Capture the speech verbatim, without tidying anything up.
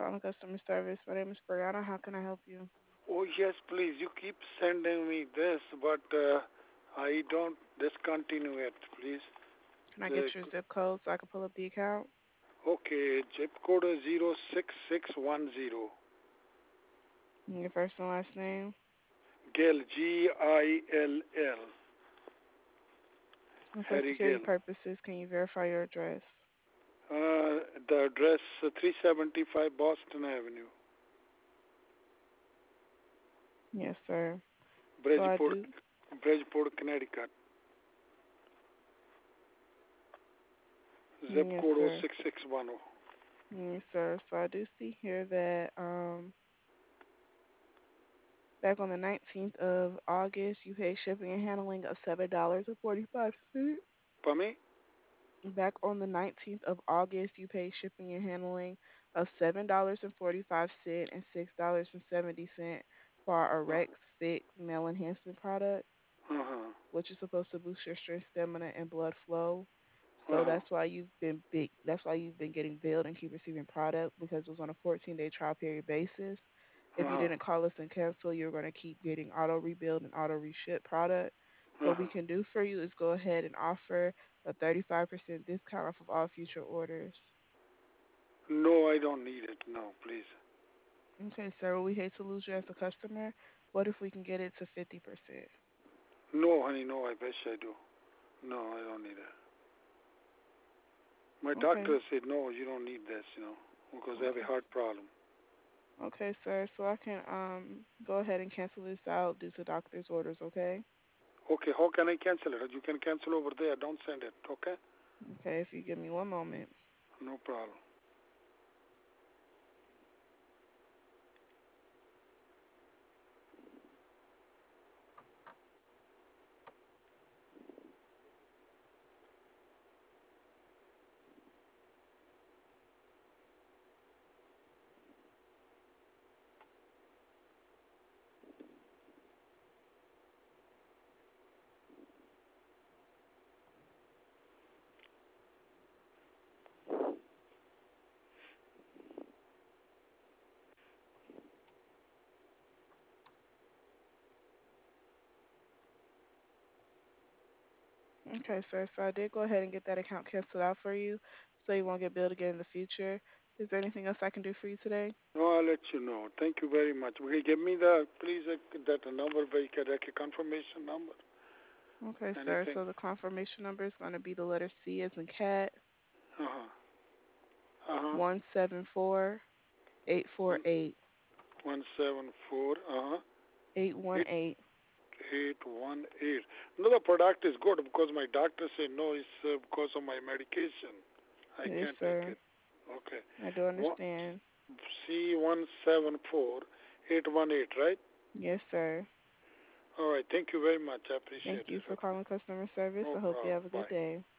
calling customer service. My name is Brianna. How can I help you? Oh, yes, please. You keep sending me this, but uh, I don't discontinue it, please. Can I The, get your zip code so I can pull up the account? okay, zip code is zero six six one zero. And your first and last name? Gill, G I L L. And for Harry security Gill. purposes, can you verify your address? Uh, the address uh, three seventy-five Boston Avenue, Yes, sir. So I Bridgeport, do. Bridgeport, Connecticut. Zip Yes, code sir. zero six six one zero. Yes, sir. So I do see here that um back on the nineteenth of August, you paid shipping and handling of seven dollars and forty-five cents. For me? Back on the nineteenth of August, you paid shipping and handling of seven dollars and forty-five cents and six dollars and seventy cents for our Uh Rex Fit male enhancement product, huh. which is supposed to boost your strength, stamina, and blood flow. Uh So huh. that's why you've been big. That's why you've been getting billed and keep receiving product because it was on a fourteen-day trial period basis. Uh If you huh. didn't call us and cancel, you're going to keep getting auto rebuild and auto reship product. Uh What we huh. can do for you is go ahead and offer a thirty-five percent discount off of all future orders. No, I don't need it. No, please. Okay, sir. Well, we hate to lose you as a customer. What if we can get it to fifty percent? No, honey, no, I wish I do. No, I don't need it. My Okay. doctor said, no, you don't need this, you know, because I have a Okay. heart problem. Okay, sir. So I can um go ahead and cancel this out due to doctor's orders, okay? Okay, how can I cancel it? You can cancel over there. Don't send it, okay? Okay, if you give me one moment. No problem. Okay, sir. So I did go ahead and get that account canceled out for you so you won't get billed again in the future. Is there anything else I can do for you today? No, I'll let you know. Thank you very much. Will you give me the, please, uh, that number where you can, like a confirmation number? Okay, sir. Anything? So the confirmation number is going to be the letter C as in cat, Uh-huh. Uh-huh. one seven four eight four One, eight one seven four, uh-huh. eight one Eight, eight. eight, one, eight. No, the product is good because my doctor said no, it's uh, because of my medication. I Yes, can't take sir. it. Okay. I do One, understand. C one seven four eight one eight, right? Yes, sir. All right. Thank you very much. I Thank appreciate you it. for Okay. calling customer service. No I hope you problem. have a good Bye. day.